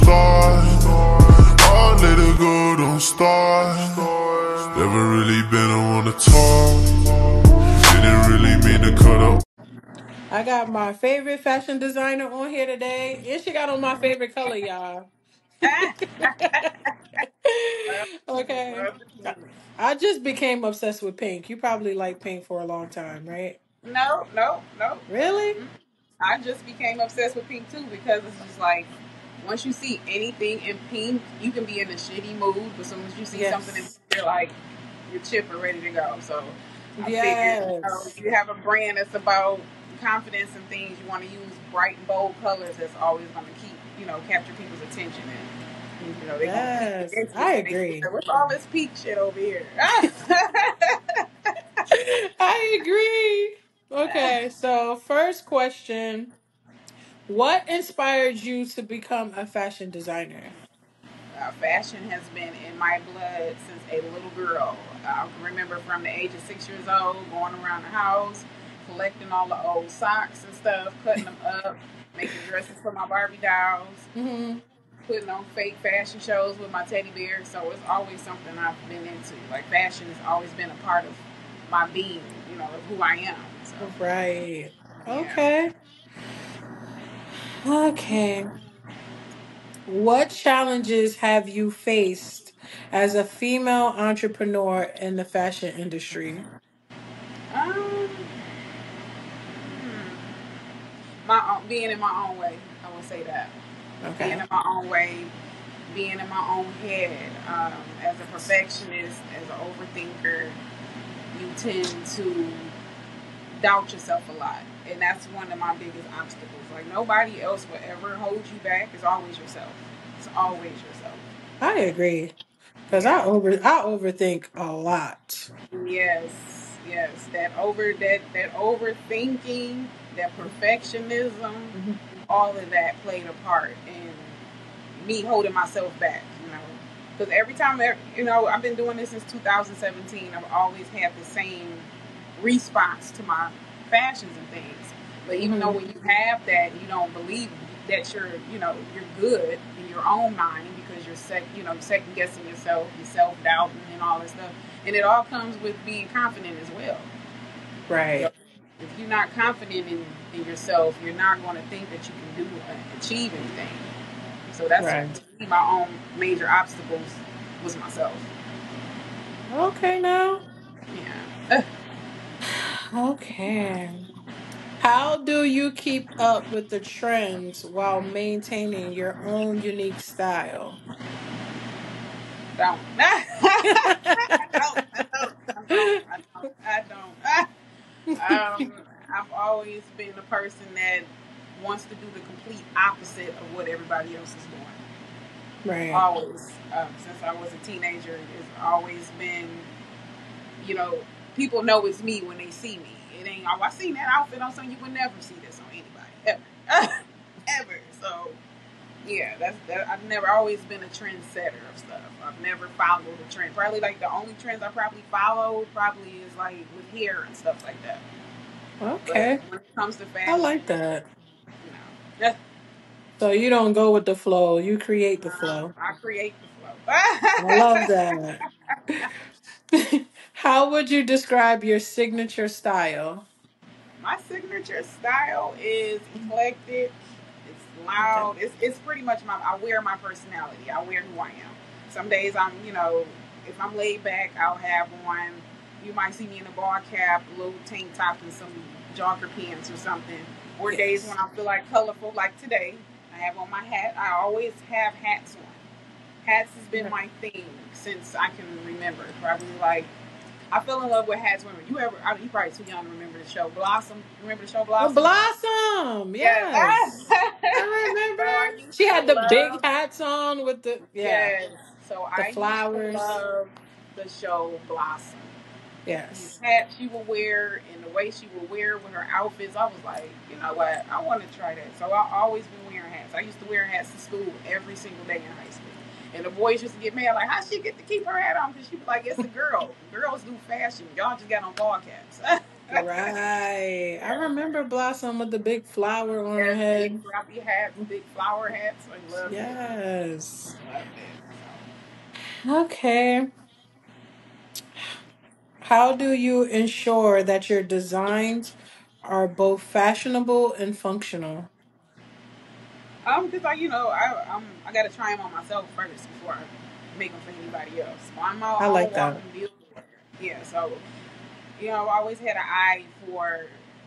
start. Oh, let it go, don't start. Never really been on the talk. Didn't really mean to cut up. I got my favorite fashion designer on here today, and she got on my favorite color, y'all. Love to see it. Okay. Love to see it. I just became obsessed with pink. You probably liked pink for a long time, right? No, no, no. Really? I just became obsessed with pink too because it's just like once you see anything in pink, you can be in a shitty mood, but as soon as you see something in pink, Yes. you're like you're chipper, ready to go. So I figured, Yes. you have a brand that's about confidence and things. You want to use bright and bold colors. That's always going to keep, capture people's attention, and they're going to click with Yes. interest. I And they say, agree. "What's all this pink shit over here?" I agree. Okay, so first question. What inspired you to become a fashion designer? Fashion has been in my blood since a little girl. I can remember from the age of 6 years old going around the house, collecting all the old socks and stuff, cutting them up, making dresses for my Barbie dolls, Hmm. putting on fake fashion shows with my teddy bears. So it's always something I've been into. Like fashion has always been a part of my being, of who I am. So Right. yeah. Okay. Okay. What challenges have you faced as a female entrepreneur in the fashion industry? Um, my own, being in my own way, I would say that. Being Okay. in my own way, being in my own head. As a perfectionist, as an overthinker, you tend to doubt yourself a lot. And that's one of my biggest obstacles. Like nobody else will ever hold you back. It's always yourself. It's always yourself. I agree. Because Yeah. I overthink a lot. Yes. Yes. That overthinking, that perfectionism, Mhm. all of that played a part in me holding myself back, because every time, I've been doing this since 2017. I've always had the same response to my fashions and things. But even though Mhm. when you have that, you don't believe that you're good in your own mind because second guessing yourself, you're self doubting and all this stuff, and it all comes with being confident as well. So Right. if you're not confident in yourself, you're not going to think that you can do achieve anything. So that's Right. my own major obstacles was myself. Okay, now. Yeah. Okay. How do you keep up with the trends while maintaining your own unique style? Don't. I don't. I don't. I don't. I don't. I don't. I've always been a person that wants to do the complete opposite of what everybody else is doing. Right. Always, since I was a teenager, it's always been, you know, people know it's me when they see me. It ain't, oh, I seen that outfit on something. You would never see this on anybody ever, ever. So yeah, that's that. I've never always been a trendsetter of stuff. I've never followed a trend. Probably like the only trends I probably followed probably is like with hair and stuff like that. But Okay. when it comes to I fashion, like that. yeah, So you don't go with the flow, you create the flow. I create the I love flow. that. How would you describe your signature style? My signature style is eclectic. It's Okay. loud. It's pretty much I wear my personality. I wear who I am. Some days if I'm laid back, I'll have on. You might see me in a bar cap, a little tank top, and some jogger pants or something. Or days when Yes. I feel like colorful, like today. I have on my hat. I always have hats on. Hats has been Okay. my thing since I can remember. Probably like I fell in love with hats women. You probably too young to remember the show Blossom. Remember the show Oh, Blossom? Blossom. Yes. Yes. I So I remember. used She to had the big love, hats on with yeah, yes. So the I used to flowers. love the show Blossom. These Yes. hats she would wear and the way she would wear with her outfits, I was like, you know what? I want to try that. So I always been wearing hats. I used to wear hats to school every single day in high school. And the boys used to get mad, like, how she get to keep her hat on? Because she was like, it's a girl. Girls do fashion. Y'all just got on ball caps. Right. I Yeah. remember Blossom with the big flower on her Yes, big head. floppy hats, big flower hats. I loved Yes. it. is. Love it. Okay. How do you ensure that your designs are both fashionable and functional? Because I gotta try them on myself first before I make them for anybody else. So I'm my I own like that. walking billboard. Yeah, so I've always had an eye for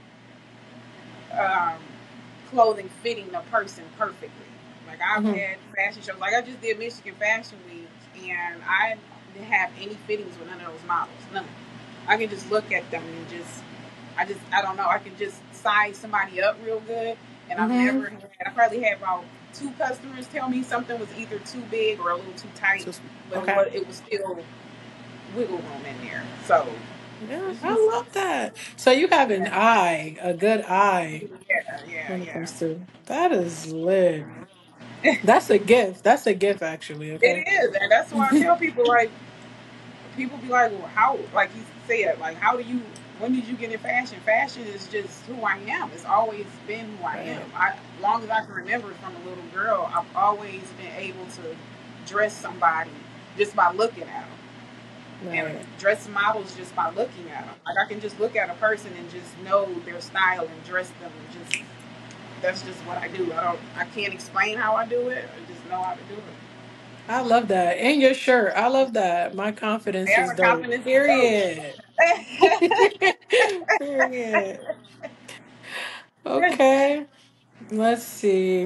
um, clothing fitting the person perfectly. Like I've Hmm. had fashion shows. Like I just did Michigan Fashion Week, and I didn't have any fittings with none of those models. None. I can just look at them and I don't know. I can just size somebody up real good, and I've Hmm. never had. I probably had about two customers tell me something was either too big or a little too tight, So, but okay. it was still wiggle room in there. So Yeah, it's I just love that. So you have an yeah, eye, a good eye when it yeah. comes to that is lit. That's a gift. That's a gift, actually. Okay. It is, and that's why I tell people like people be like, well, how? Like he said, like how do you? When did you get in fashion? Fashion is just who I am. It's always been who I am. Right. As long as I can remember from a little girl, I've always been able to dress somebody just by looking at them, and Right. dress models just by looking at them. Like I can just look at a person and just know their style and dress them. And just that's just what I do. I can't explain how I do it. I just know how to do it. I love that. And your shirt. I love that. My confidence Yeah, is my dope. confidence is dope. Period. Period. Okay. Let's see.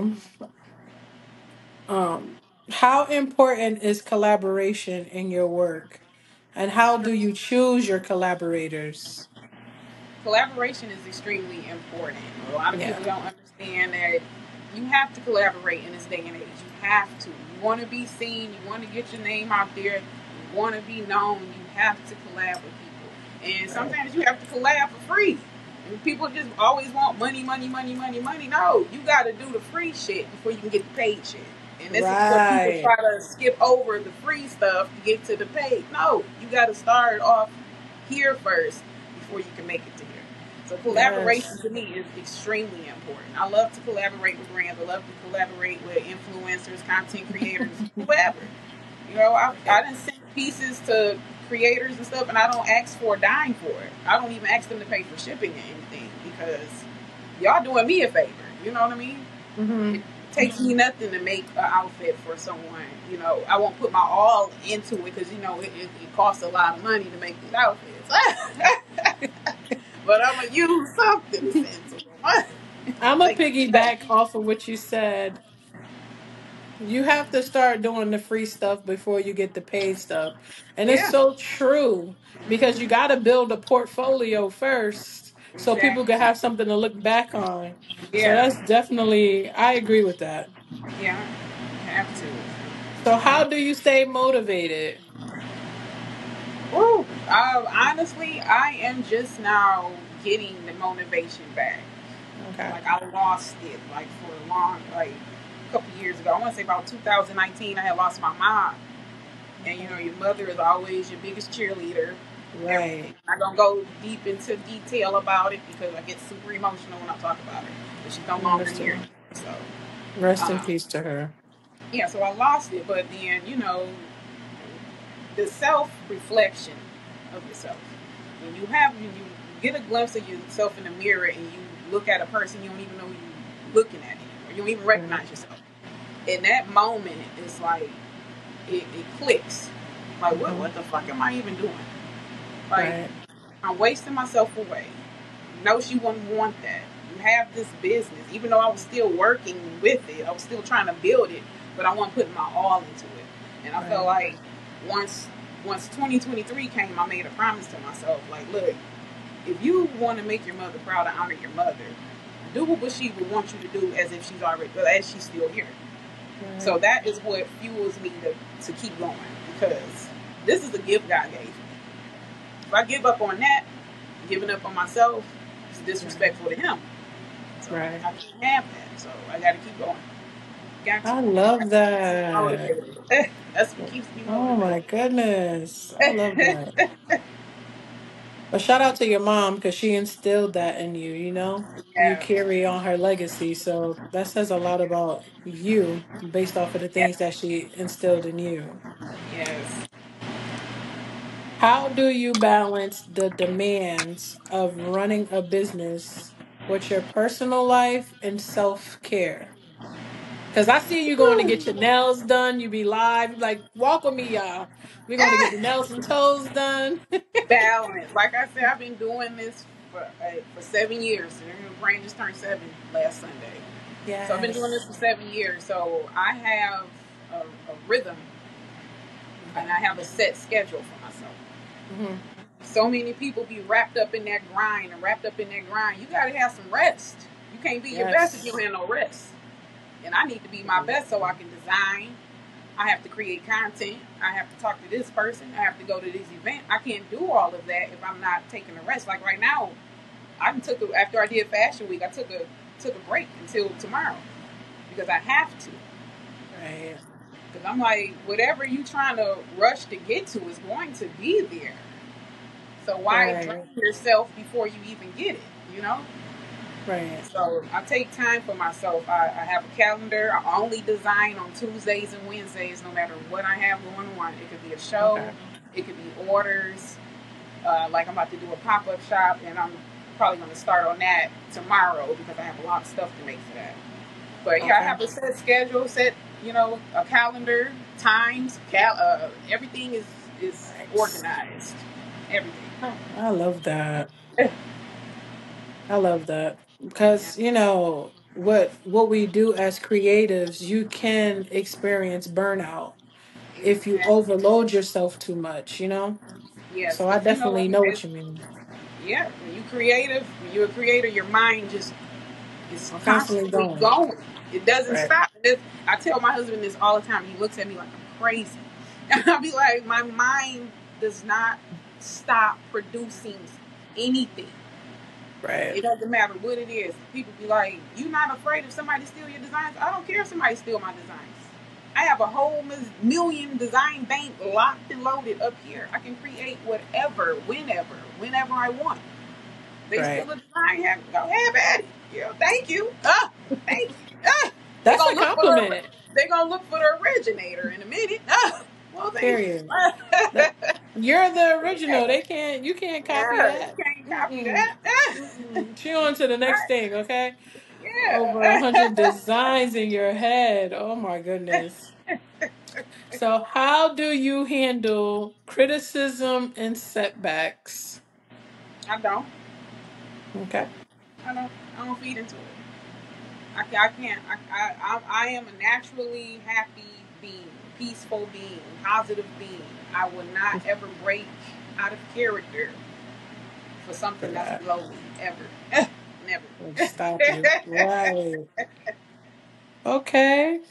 Um, how important is collaboration in your work? And how do you choose your collaborators? Collaboration is extremely important. A lot of Yeah. people don't understand that you have to collaborate in this day and age. You have to. You want to be seen. You want to get your name out there. You want to be known. You have to collab with people. And Right. sometimes you have to collab for free. And people just always want money, money, money, money, money. No, you got to do the free shit before you can get the paid shit. And this is what people Right. try to skip over the free stuff to get to the paid. No, you got to start off here first before you can make it to here. So collaboration Yes. to me is extremely important. I love to collaborate with brands. I love to collaborate with influencers, content creators, whoever. I didn't send pieces to creators and stuff, and I don't ask for a dime for it. I don't even ask them to pay for shipping or anything because y'all doing me a favor. You know what I mean? It Hmm. takes me nothing to make an outfit for someone. I won't put my all into it because it costs a lot of money to make these outfits. But I'm gonna use something to send to them. I'm a Take a check. piggyback off of what you said. You have to start doing the free stuff before you get the paid stuff. And it's Yeah, so true because you got to build a portfolio first so people can exactly. have something to look back on. So Yeah, that's definitely, I agree with that. yeah. You have to. So, how do you stay motivated? Woo. Honestly, I am just now getting the motivation back. Okay. Like I lost it, like for a long, like a couple years ago. I want to say about 2019. I had lost my mom, and your mother is always your biggest cheerleader. Everything. Right. I'm not gonna go deep into detail about it because I get super emotional when I talk about it. But she's no longer here, Understood. so Rest in um, peace to her. yeah. So I lost it, but then the self reflection of yourself. When you get a glimpse of yourself in the mirror and you look at a person you don't even know you're looking at anymore. You don't even Right. recognize yourself. In that moment, it's like it clicks. Like Hmm. what the fuck am I even doing? Like Right. I'm wasting myself away. No, she wouldn't want that. You have this business, even though I was still working with it, I was still trying to build it, but I wasn't putting my all into it. And I felt Right. like once once 2023 came, I made a promise to myself, like, look, if you want to make your mother proud and honor your mother, do what she would want you to do as if as she's still here. So Right. that is what fuels me to keep going because this is a gift God gave me. If I give up on that, giving up on myself, it's Right. disrespectful to Him. So Right. I can't have that. So I got to keep going. Got to. I love Keeps me that. motivated. That's what keeps me Oh my motivated. goodness. I love that. But shout out to your mom because she instilled that in you, you know? You Yeah, carry on her legacy. So that says a lot about you based off of the yeah, things that she instilled in you. yes. How do you balance the demands of running a business with your personal life and self care? Because I see you going to get your nails done. You be live. You be like, walk with me, y'all. We're going to get the nails and toes done. Balance. Like I said, I've been doing this for 7 years. And my brain just turned 7 last Sunday. So I've been doing this Yes. for 7 years. So I have a rhythm and Okay. I have a set schedule for myself. Hmm. So many people be wrapped up in that grind and wrapped up in that grind. You got to have some rest. You can't be your best if you don't Yes. have no rest. And I need to be my best so I can design. I have to create content. I have to talk to this person. I have to go to this event. I can't do all of that if I'm not taking a rest. Like right now, after I did Fashion Week, I took a break until tomorrow because I have to. Right. Because I'm like, whatever you trying to rush to get to is going to be there. So why drain Right. yourself before you even get it? You know. Right. So I take time for myself. I have a calendar. I only design on Tuesdays and Wednesdays, no matter what I have going on. It could be a show, Okay. it could be orders. Like I'm about to do a pop up shop, and I'm probably going to start on that tomorrow because I have a lot of stuff to make for that. But yeah, I Okay. have a set schedule, a calendar, times, everything is Nice. organized. Everything. I love that. I love that because what we do as creatives, you can experience burnout if you Exactly. overload yourself too much, you know? Yes, So I because you know definitely what? know what you mean. Yeah, when you're a creator, your mind just is I'm constantly constantly going. going. It doesn't Right. stop. I tell my husband this all the time. He looks at me like I'm crazy. And I'll be like, my mind does not stop producing anything. Right. It doesn't matter what it is. People be like, "You not afraid if somebody steal your designs?" I don't care if somebody steal my designs. I have a whole million design bank locked and loaded up here. I can create whatever, whenever I want. They Right. steal a design, go have at it. Thank you. Thank you. They That's a gonna look for the compliment. they gonna look for the originator in a minute. Well, thank you. Period. That you're the original. You can't copy Yeah, you that. can't copy Mm-mm. that. Mm-mm. She on to the next thing, okay? Over a Yeah. hundred designs in your head. Oh my goodness. So how do you handle criticism and setbacks? I don't. Okay. I don't. I don't feed into it. I can't. I am a naturally happy being, peaceful being, positive being. I will not ever break out of character for For something that's that. below me, ever. Would Never. stop you. Right. Okay.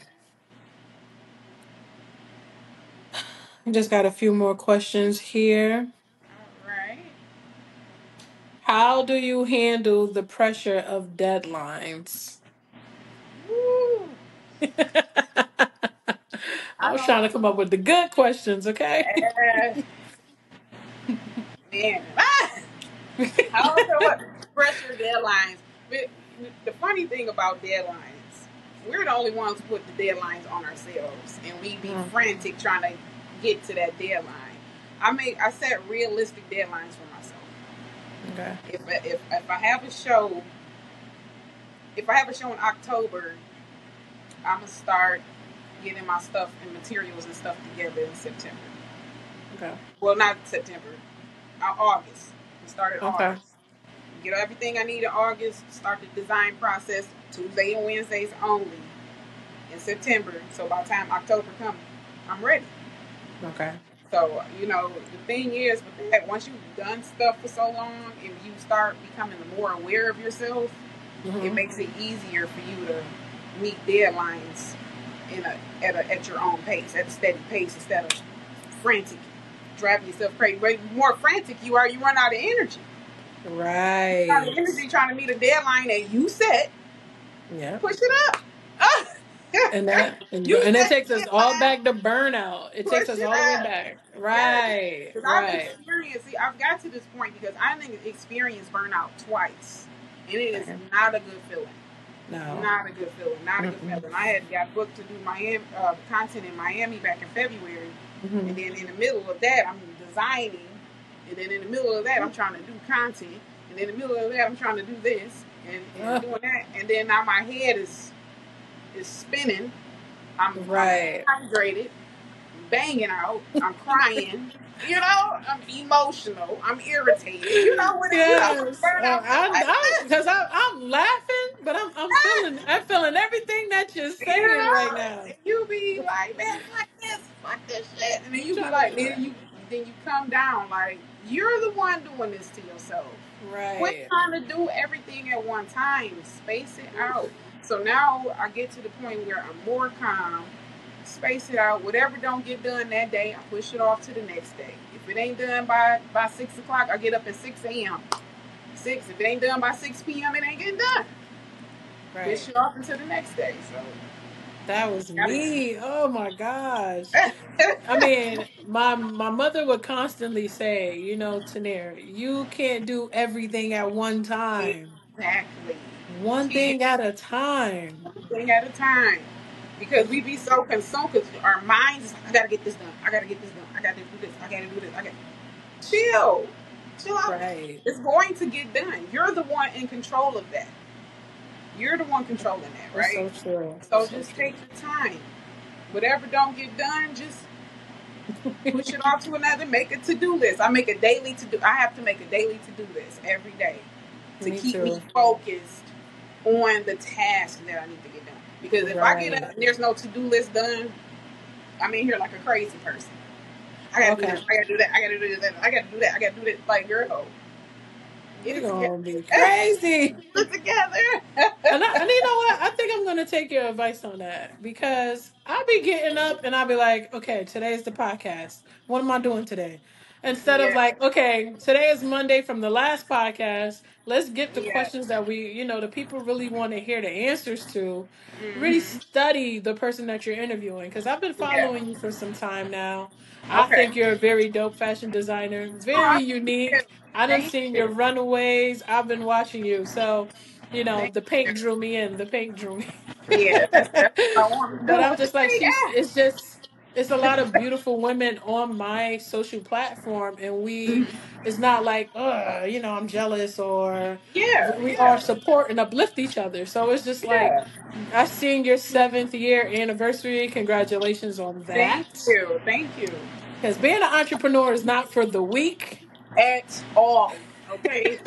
Just got a few more questions here. All right. How do you handle the pressure of deadlines? Woo. I I was don't. trying to come up with the good questions, okay? Man. I don't know what pressure deadlines. But the funny thing about deadlines, we're the only ones who put the deadlines on ourselves, and we be Mm, frantic trying to get to that deadline. I set realistic deadlines for myself. okay. If I have a show, if I have a show in October, I'm gonna start getting my stuff and materials and stuff together in September. Okay. Well, not September, August. We started Okay. August. Get everything I need in August. Start the design process Tuesday and Wednesdays only in September. So by the time October comes, I'm ready. Okay. So the thing is with that, once you've done stuff for so long and you start becoming more aware of yourself, it Hmm. makes it easier for you to meet deadlines at your own pace, at a steady pace, instead of frantic, driving yourself crazy. But the more frantic you are, you run out of energy. Out of Right. energy trying to meet a deadline that you set. Yeah. Push it up. And it that takes us shit all up, back to burnout. It takes push us it all the way up. back. Yes, Right, because I've right. experienced. See, I've got to this point because I didn't experience burnout twice, and it is Same. not a good feeling. No. Not a good feeling. Not a good Mm-mm. feeling. I had got booked to do Miami content in Miami back in February, and Hmm. then in the middle of that, I'm designing, and then in the middle of that, I'm trying to do content, and in the middle of that, I'm trying to do this and doing that, and then now my head is spinning. I'm Right. hydrated, banging out. I'm crying. You know, I'm emotional. I'm irritated. You know what? You know what Yes. burnout feel like. Because I'm laughing, but I'm feeling everything that you're You saying right know, now. you be like, man, fuck this shit, and then I'm you be trying to like, be like, then you come down like you're the one doing this to yourself. Quit right. trying to do everything at one time. Space it out. So now I get to the point where I'm more calm. Space it out. Whatever don't get done that day, I push it off to the next day. If it ain't done by 6 o'clock, I get up at 6 a.m. Six. If it ain't done by 6 p.m., it ain't getting done. Push Right. it off until the next day. So That was gotta me. Oh my gosh. I mean, my mother would constantly say, Tanir, you can't do everything at one time. exactly. One You can't thing at a time. one thing at a time. Because we be so consumed because our minds is like, I gotta get this done. I gotta get this done. I gotta do this. I gotta do this. I gotta chill. Chill out. Right. It's going to get done. You're the one in control of that. You're the one controlling that, It's right? so true. So It's so just take true. your time. Whatever don't get done, just push it off to another. Make a to-do list. I make a daily to-do. I have to make a daily to-do list every day to Me keep me too. focused on the task that I need to get done. Because if I get Right. up and there's no to-do list done, I'm in here like a crazy person. I gotta do Okay. this. I gotta do that. I gotta do this. I gotta do that. I gotta do that. Like, girl, get You're it together. gonna be crazy. Get it together. And you know what? I think I'm gonna take your advice on that because I'll be getting up and I'll be like, okay, today's the podcast. What am I doing today? Instead of Yeah. like, okay, today is Monday from the last podcast. Let's get the Yeah. questions that the people really want to hear the answers to. Really Mm-hmm. study the person that you're interviewing because I've been Yeah. following you for some time now. I Okay. think you're a very dope fashion designer, very Oh, thank you. unique. I done Thank seen your you. runaways. I've been watching you. So Thank the you. paint drew me in. The paint drew me. Yeah, that's what I want to But do. I'm What you just like, say? it's just, it's a lot of beautiful women on my social platform. And Yeah. it's not like, I'm jealous or Yeah. we all Yeah. support and uplift each other. So it's just like, Yeah. I seen your 7th year anniversary. Congratulations on Thank that. you. Thank you. Because being an entrepreneur is not for the weak. At all. Okay.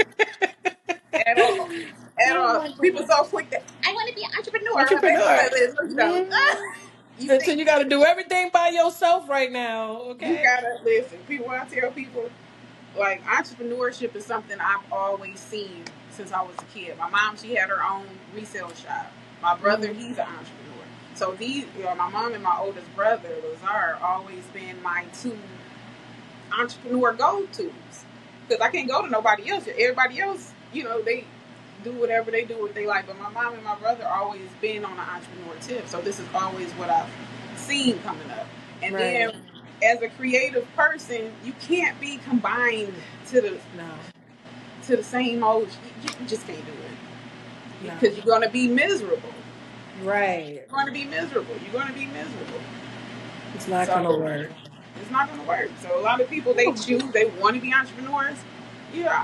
At all. At Oh all. my People goodness. so quick that I want to be an entrepreneur. Baby, Entrepreneur. look, you don't. Mhm. You And so think you got to do everything by yourself right now, you okay? gotta listen. People, I tell people, like entrepreneurship is something I've always seen since I was a kid. My mom, she had her own resale shop. My brother, Hmm. he's an entrepreneur. So my mom and my oldest brother, Lazar, always been my two entrepreneur go-tos. Because I can't go to nobody else. Everybody else, they do whatever they do what they like. But my mom and my brother always been on an entrepreneur tip. So this is always what I've seen coming up. And then Right. as a creative person, you can't be combined to the No. to the same old. You just can't do it No. because you're gonna be miserable. Right. You're gonna be miserable. You're gonna be miserable. It's not gonna So work. it's not gonna work. So a lot of people they want to be entrepreneurs. Yeah,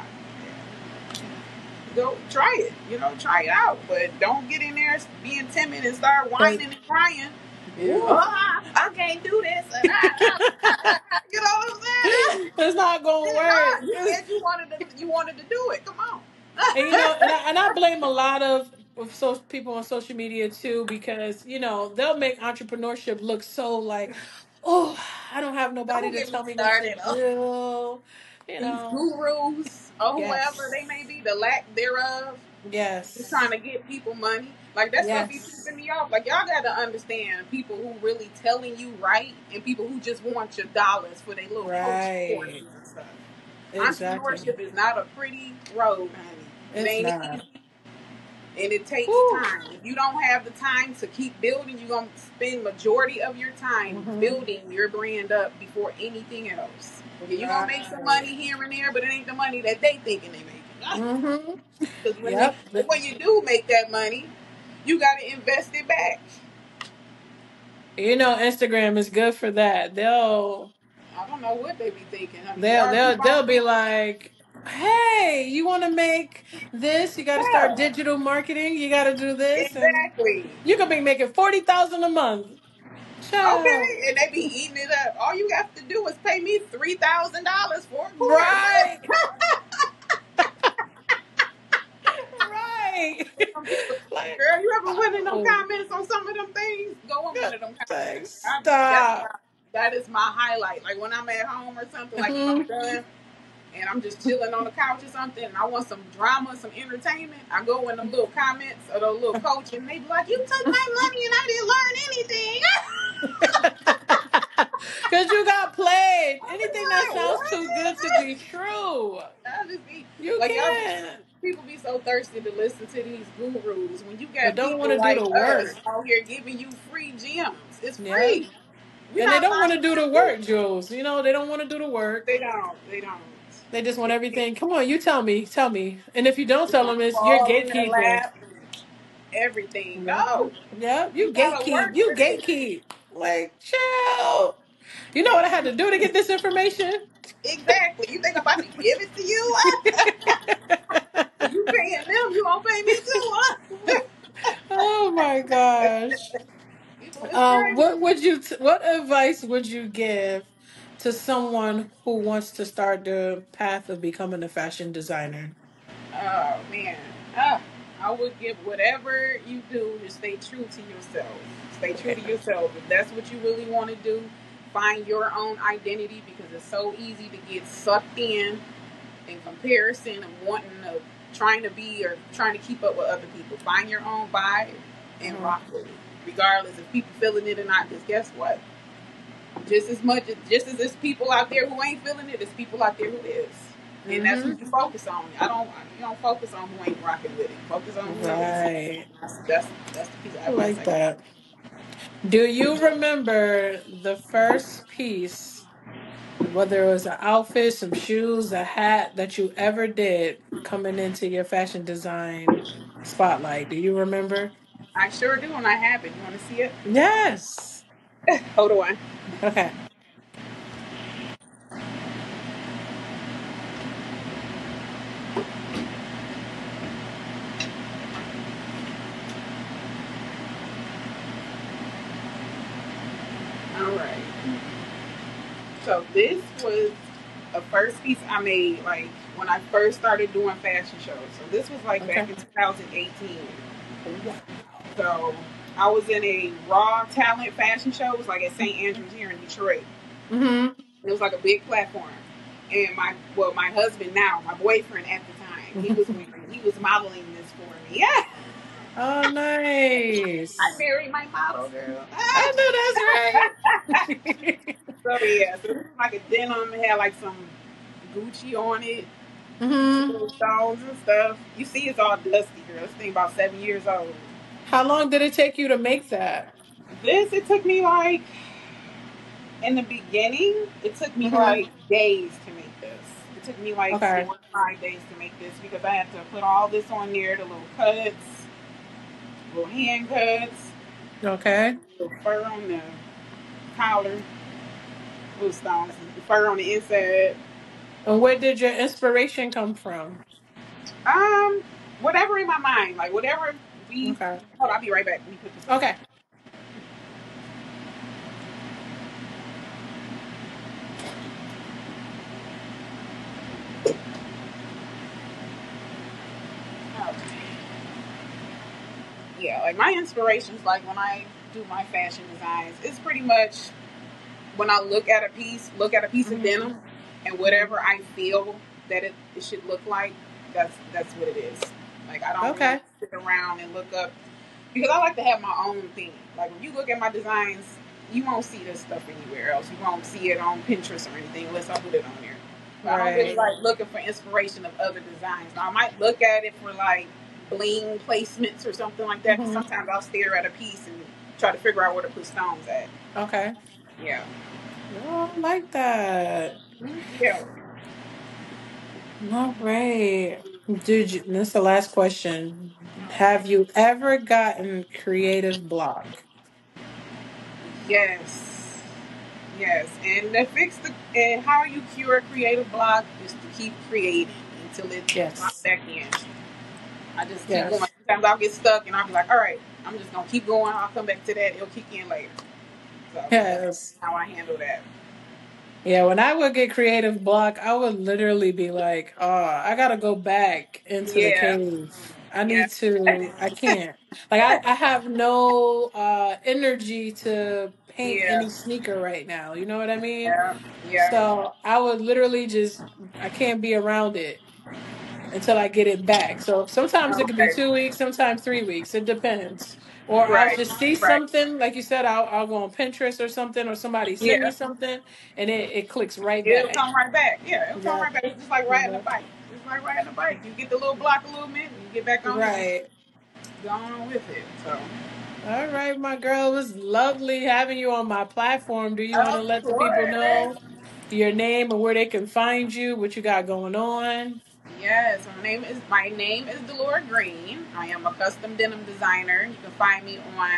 go try it. Try it out, but don't get in there being timid and start Cause whining and crying. ooh. Oh, I can't do this. You know what I'm saying? It's not gonna It's work. not. You said you wanted to do it. Come on. And and I blame a lot of people on social media too because they'll make entrepreneurship look so like, oh, I don't have nobody Don't to get me tell me what to started. Oh, do. You these know. gurus or whoever Yes. they may be, the lack thereof, just trying Yes. to get people money. Like that's what be Yes. pissing me off. Like y'all got to understand people who really telling you right and people who just want your dollars for their little coach courses Right. and stuff. Exactly. Entrepreneurship is not a pretty road, honey. It It's ain't not. easy. and it takes Woo. time. If you don't have the time to keep building, you're gonna spend majority of your time building your brand up before anything else. Yeah, you're gonna make some money here and there, but it ain't the money that they thinking they making. Because Yep. when you do make that money, you gotta invest it back. You know, Instagram is good for that. I don't know what they be thinking. I mean, there They'll are they'll people. they'll be like, "Hey, you want to make this? You got to start Yeah, digital marketing. You got to do this, and exactly. you could be making 40,000 a month." Child, Okay, and they be eating it up. All you have to do is pay me $3,000 for a course. right, right. Some people, Like, girl, you ever went in them oh, comments on some of them things? Go in one of them like, comments. stop. That is my highlight. Like when I'm at home or something, like if I'm Hmm. done and I'm just chilling on the couch or something, and I want some drama, some entertainment, I go in them little comments or those little coach, and they be like, "You took my money and I didn't learn anything." Because you got played. I'm Anything that like, sounds too good to what? be true, I just be you like, y'all. can't. People be so thirsty to listen to these gurus when you But got don't want people to do like the us work. out here giving you free gems. It's Yep. free. We're And they not don't want to buying do the from you. work, Jules. You know, they don't want to do the work. They don't. They don't. They just want everything. Come on, you tell me. Tell me. And if you don't They tell want them, to it's you're fall in their gatekeeping. lap. Everything. Yep. No, Yep. you You gotta gatekeep. work You for this. gatekeep. Like, chill. You know what I had to And do to get this information? exactly. You think I'm about to give it to you? You paying them? You gonna pay me too? Huh? Oh my gosh. People is crazy. What advice would you give to someone who wants to start the path of becoming a fashion designer? Oh man. Ah, I would give whatever you do, just stay true to yourself. Stay true to Okay. yourself. If that's what you really want to do, find your own identity because it's so easy to get sucked in comparison and wanting to trying to be or trying to keep up with other people. Find your own vibe and Mhm. rock with it. Regardless if people feeling it or not, because guess what? Just as there's people out there who ain't feeling it, there's people out there who is. And that's Mhm. what you focus on. You don't focus on who ain't rocking with it. Focus on who is. Right. That's the piece of I advice like I got. that. Do you remember the first piece, whether it was an outfit, some shoes, a hat that you ever did coming into your fashion design spotlight? Do you remember? I sure do, and I have it. You want to see it? Yes. Hold on. Okay. All right. So this was a first piece I made like when I first started doing fashion shows. So this was like back Okay. in 2018. Wow. So I was in a raw talent fashion show. It was like at St. Andrews here in Detroit. Mm-hmm. It was like a big platform. And my husband now, my boyfriend at the time, he was modeling this for me. Yeah. Oh, I nice. married my model girl. I know that's right. So yeah, so it was like a denim, it had like some Gucci on it, some Hmm. little stones and stuff. You see it's all dusty, girl. This thing about 7 years old. How long did it take you to make that? This it took me like in the beginning, it took me Hmm. like days to make this. It took me like Okay. 4 or 5 days to make this because I had to put all this on there, the little cuts, little hand cuts, Okay. little fur on the collar, little stones, the fur on the inside. And where did your inspiration come from? Um, whatever in my mind, like whatever we. Okay. Hold on, I'll be right back. Let me put this on. Okay. Okay. Yeah, like my inspirations, like when I do my fashion designs, it's pretty much when I look at a piece of Hmm. denim, and whatever I feel that it should look like, that's what it is. Like I don't really Okay. sit around and look up because I like to have my own thing. Like when you look at my designs, you won't see this stuff anywhere else. You won't see it on Pinterest or anything unless I put it on there. So I don't really Right. like looking for inspiration of other designs. Now I might look at it for like bling placements or something like that. 'Cause Hmm. sometimes I'll stare at a piece and try to figure out where to put stones at. Okay. Yeah. Oh, I like that. Yeah. All right. This is the last question. Have you ever gotten creative block? Yes. Yes. And the fix the and how you cure a creative block is to keep creating until it pops Yes. back in. I just keep going. Yes. Sometimes I'll get stuck and I'll be like, all right, I'm just gonna keep going. I'll come back to that. It'll kick in later. So that's Yes. how I handle that. Yeah, when I would get creative block, I would literally be like, oh, I gotta go back into the Yeah. cave. I Yeah. need to, I can't. Like I have no energy to paint Yeah. any sneaker right now. You know what I mean? Yeah. Yeah. So I would literally just I can't be around it until I get it back. So sometimes it could be Okay. 2 weeks, sometimes 3 weeks. It depends. Or I'll Right. just see Right. something, like you said, I'll go on Pinterest or something, or somebody send me Yeah. something, and it clicks right It'll back. come right back. Yeah, it'll come Yeah. right back. It's just like riding a Mhm. bike. It's like riding a bike. You get the little block a little bit, and you get back on it, and Right. go on with it. So, All right, my girl. It was lovely having you on my platform. Do you want to of let the people course. know your name and where they can find you, what you got going on? Yes, my name is Delora Green. I am a custom denim designer. You can find me on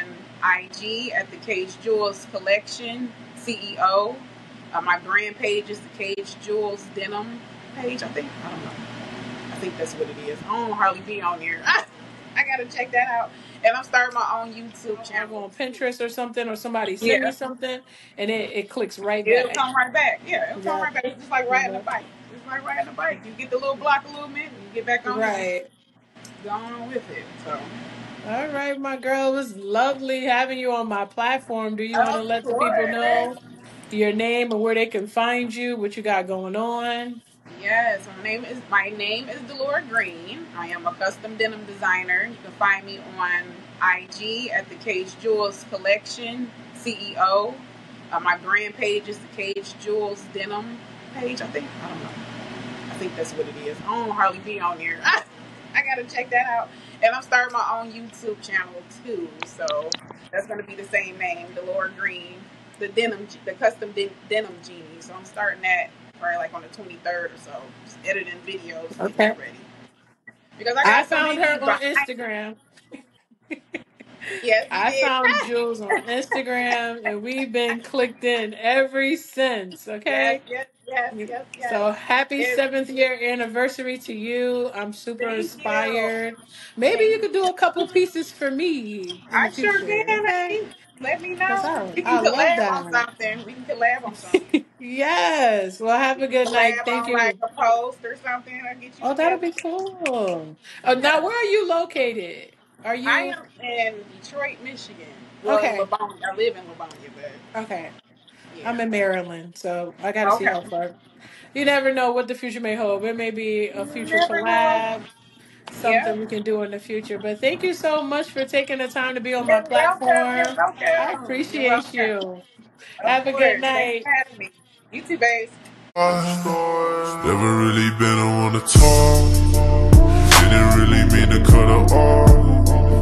IG at the Cage Jewels Collection CEO. My brand page is the Cage Jewels Denim page. I think I don't know. I think that's what it is. I don't hardly be on there. I gotta check that out. And I'm starting my own YouTube I'll go channel on too. Pinterest or something, or somebody send me Yeah, something, and it clicks right it'll back. come right back. Yeah, it'll come Yeah. right back. It's just like riding a Mhm. bike. It's like riding a bike. You get the little block a little bit, and you get back on it, and Right. go on with it. So, All right, my girl. It was lovely having you on my platform. Do you want to of let the people course. know your name and where they can find you, what you got going on? Yes, my name is Delora Green. I am a custom denim designer. You can find me on IG at the Cage Jewels Collection CEO. My brand page is the Cage Jewels Denim page. I think I don't know. I think that's what it is. I don't hardly be on there. I gotta check that out. And I'm starting my own YouTube channel too. So that's gonna be the same name, Delora Green, the custom denim genie. So I'm starting that probably like on the 23rd or so. Just editing videos, getting Okay. that ready. Because I I got so found many her on behind. Instagram. Yes, you I did. found Jules on Instagram, and we've been clicked in ever since. Yes, Okay. yes, yes, yes, yes. So happy It, 7th year anniversary to you. I'm super thank you. inspired. Maybe Thank you could do a couple pieces for me in the I sure future. can, Okay. honey. Let me Because know. We can I love collab on that. something. We can collab on something. Yes. Well, have We a can good night. collab Thank on like you. a post or something. I'll get you Oh, that'll together. be cool. Now, Yeah. where are you located? Are I you am in Detroit, Michigan. Well, in okay? Livonia. I live in Livonia, but Okay. I'm yeah. in Maryland, so I got to see Okay. how far. You never know what the future may hold. It may be a You future never know. collab, Yeah. something we can do in the future. But thank you so much for taking the time to be on my You're welcome. You're platform. I welcome. You're appreciate welcome. you. Of Have a good course. Thanks night. for having me. You too, babes. Never really been on the talk. Didn't really mean to cut her off.